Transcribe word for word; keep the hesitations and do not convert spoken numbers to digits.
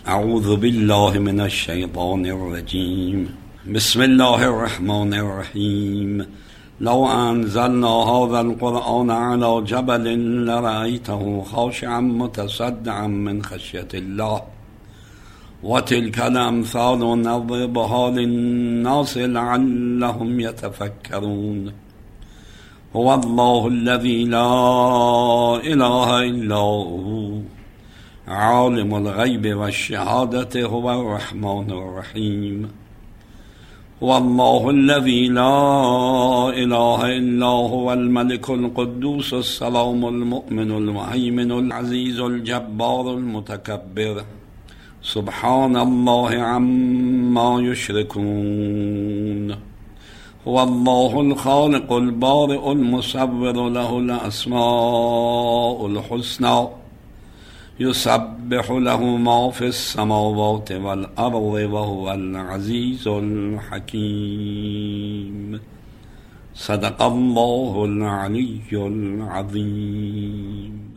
اعوذ بالله من الشیطان الرجیم. بسم الله الرحمن الرحیم. لو انزلنا هذا القرآن على جبل لرأيته خاشعا متصدعا من خشية الله وتلك الأمثال نضربها للناس لعلهم يتفكرون. هو الله الذي لا إله إلا هو عالم الغيب والشهادة هو الرحمن الرحيم. هو الله الذي لا إله إلا هو الملك القدوس السلام المؤمن المهيمن العزيز الجبار المتكبر سبحان الله عما يشركون. هو الله الخالق البارئ المصور له الأسماء الحسنى يسبح له ما في السماوات والأرض وهو العزيز الحكيم. صدق الله العلي العظيم.